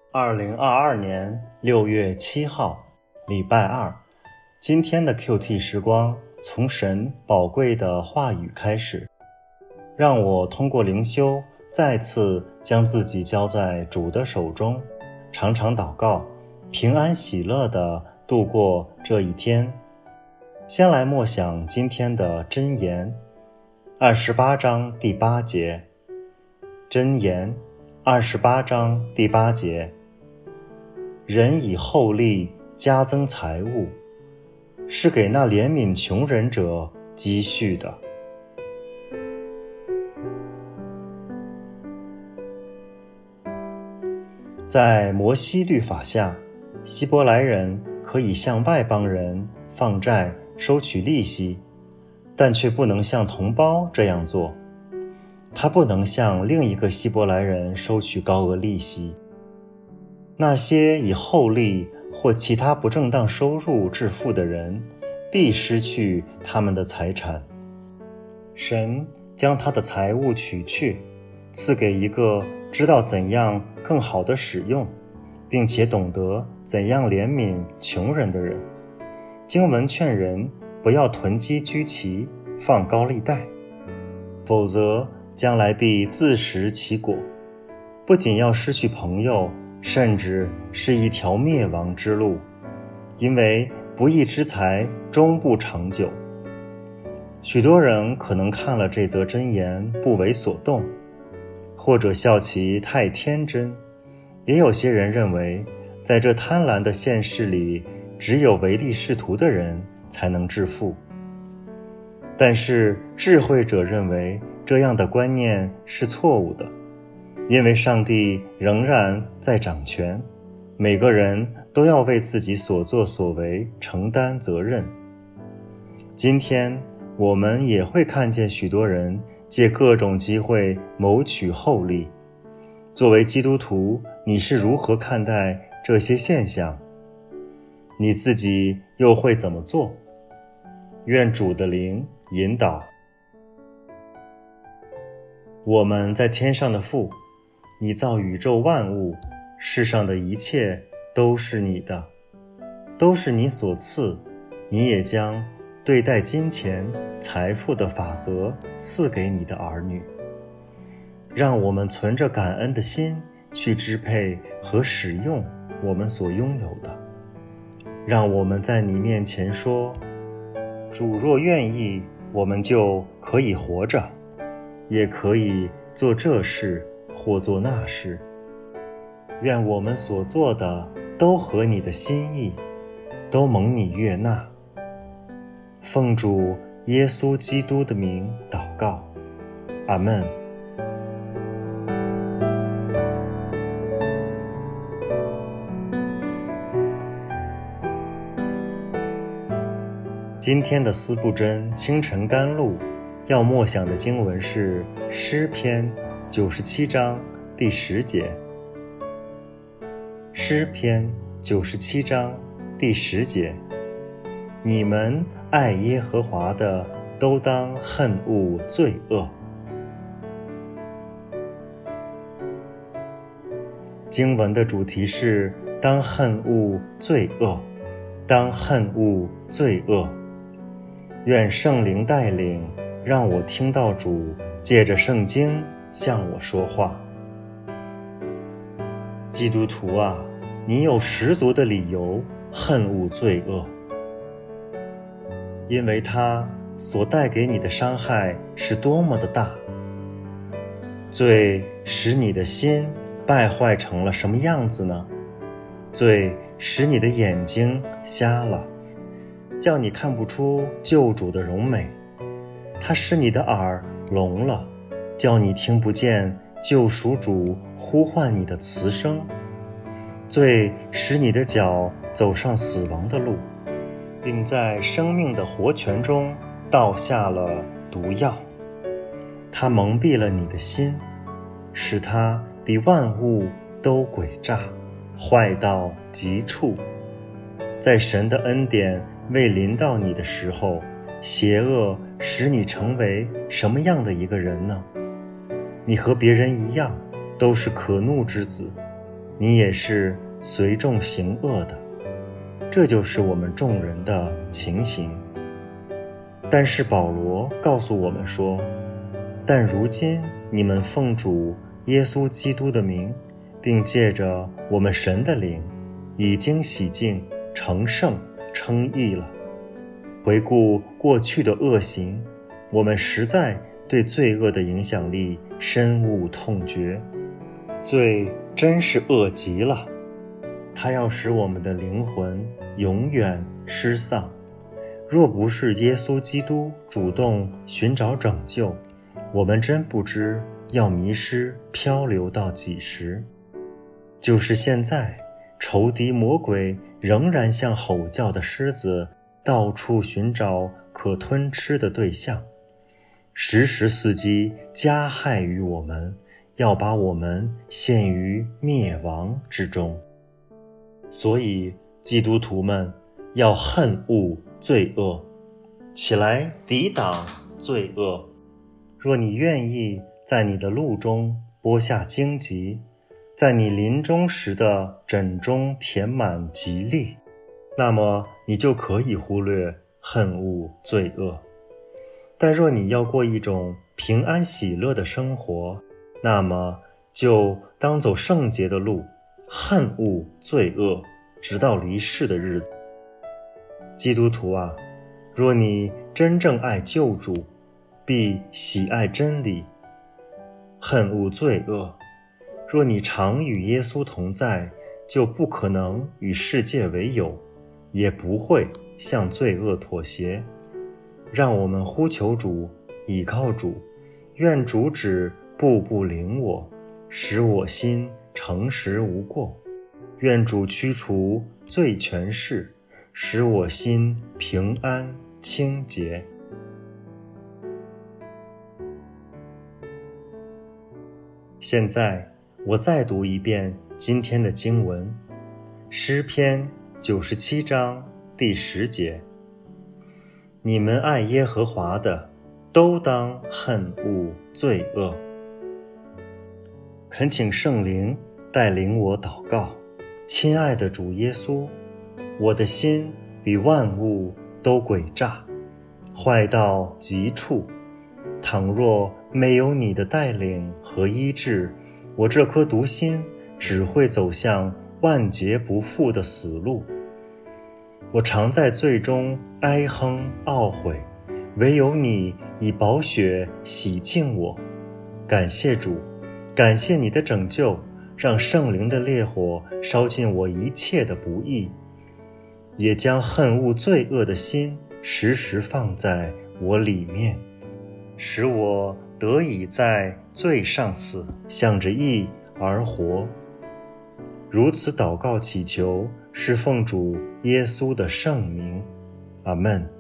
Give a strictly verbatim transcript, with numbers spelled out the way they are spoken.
二零二二年六月七号，礼拜二。今天的 Q T 时光从神宝贵的话语开始，让我通过灵修再次将自己交在主的手中，常常祷告，平安喜乐地度过这一天。先来默想今天的箴言，二十八章第八节。箴言二十八章第八节，人以厚利加增财物，是给那怜悯穷人者积蓄的。在摩西律法下，希伯来人可以向外邦人放债收取利息，但却不能像同胞这样做。他不能向另一个希伯来人收取高额利息。那些以厚利或其他不正当收入致富的人，必失去他们的财产。神将他的财物取去，赐给一个知道怎样更好的使用，并且懂得怎样怜悯穷人的人。经文劝人不要囤积居奇，放高利贷，否则将来必自食其果，不仅要失去朋友，甚至是一条灭亡之路，因为不义之财终不长久。许多人可能看了这则箴言不为所动，或者笑其太天真，也有些人认为在这贪婪的现世里，只有唯利是图的人才能致富。但是智慧者认为这样的观念是错误的，因为上帝仍然在掌权，每个人都要为自己所作所为承担责任。今天我们也会看见许多人借各种机会谋取厚利。作为基督徒，你是如何看待这些现象？你自己又会怎么做？愿主的灵引导。我们在天上的父，你造宇宙万物，世上的一切都是你的，都是你所赐，你也将对待金钱、财富的法则赐给你的儿女。让我们存着感恩的心去支配和使用我们所拥有的。让我们在你面前说，主若愿意，我们就可以活着，也可以做这事或做那事。愿我们所做的都合你的心意，都蒙你悦纳。奉主耶稣基督的名祷告，阿们。今天的思布真清晨甘露要默想的经文是诗篇九十七章第十节。诗篇九十七章第十节，你们爱耶和华的，都当恨恶罪恶。经文的主题是当恨恶罪恶，当恨恶罪恶。愿圣灵带领，让我听到主借着圣经向我说话。基督徒啊，你有十足的理由恨恶罪恶，因为它所带给你的伤害是多么的大。罪使你的心败坏成了什么样子呢？罪使你的眼睛瞎了，叫你看不出救主的荣美。它使你的耳聋了，叫你听不见救赎主呼唤你的词声。罪使你的脚走上死亡的路，并在生命的活泉中倒下了毒药。它蒙蔽了你的心，使它比万物都诡诈，坏到极处。在神的恩典未临到你的时候，邪恶使你成为什么样的一个人呢？你和别人一样，都是可怒之子， 你也是随众行恶的。这就是我们众人的情形。但是保罗告诉我们说，但如今你们奉主耶稣基督的名，并借着我们神的灵，已经洗净、成圣、称义了。回顾过去的恶行，我们实在对罪恶的影响力深恶痛绝。罪真是恶极了，它要使我们的灵魂永远失丧。若不是耶稣基督主动寻找拯救，我们真不知要迷失漂流到几时。就是现在，仇敌魔鬼仍然像吼叫的狮子，到处寻找可吞吃的对象，时时伺机加害于我们，要把我们陷于灭亡之中。所以基督徒们要恨恶罪恶，起来抵挡罪恶。若你愿意在你的路中播下荆棘，在你临终时的枕中填满吉利，那么你就可以忽略恨恶罪恶。但若你要过一种平安喜乐的生活，那么就当走圣洁的路，恨恶罪恶，直到离世的日子。基督徒啊，若你真正爱救主，必喜爱真理，恨恶罪恶。若你常与耶稣同在，就不可能与世界为友，也不会向罪恶妥协。让我们呼求主，倚靠主，愿主旨步步领我，使我心诚实无过。愿主驱除罪权势，使我心平安清洁。现在我再读一遍今天的经文，诗篇九十七章第十节：你们爱耶和华的，都当恨恶罪恶。恳请圣灵带领我祷告。亲爱的主耶稣，我的心比万物都诡诈，坏到极处。倘若没有你的带领和医治，我这颗独心只会走向万劫不复的死路。我常在罪中哀哼懊悔，唯有你以宝血洗净我。感谢主，感谢你的拯救，让圣灵的烈火烧尽我一切的不义，也将恨恶罪恶的心时时放在我里面，使我得以在罪上死，向着义而活。如此祷告祈求，是奉主耶稣的圣名，阿们。